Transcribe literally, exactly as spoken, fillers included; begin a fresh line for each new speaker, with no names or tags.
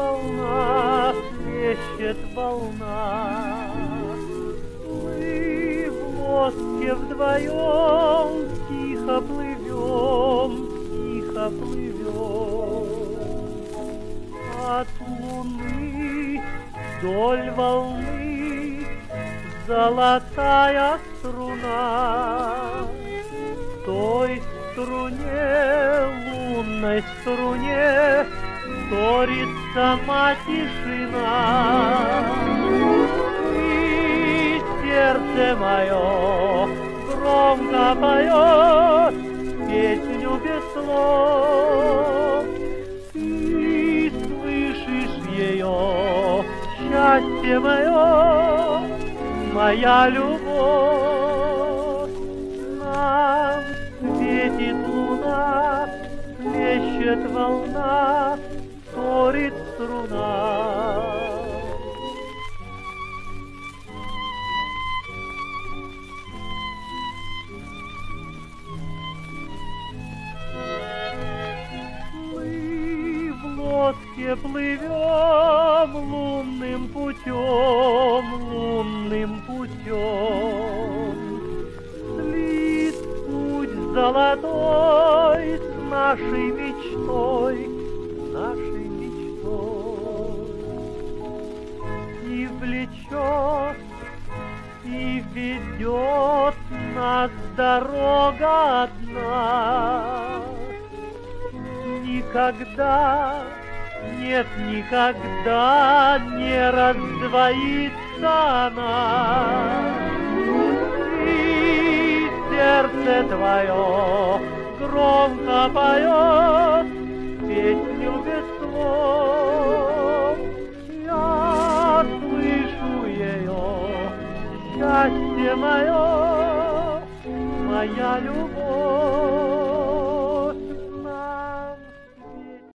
волна, плещет волна. Мы в лодке вдвоем тихо плывем, тихо плывем. От луны вдоль волны золотая струна. В той струне, лунной струне, вторит сама тишина. И сердце мое громко поет песню без слов. Ты слышишь ее, счастье мое, моя любовь. Нам светит луна, плещет волна, вторит струна. Мы в лодке плывем лунным путем, лунным путем. Слит путь золотой с нашей мечтой, нашей мечтой. И влечет, и ведет нас дорога одна. Никогда, нет, никогда не раздвоится она. И сердце твое громко поет песню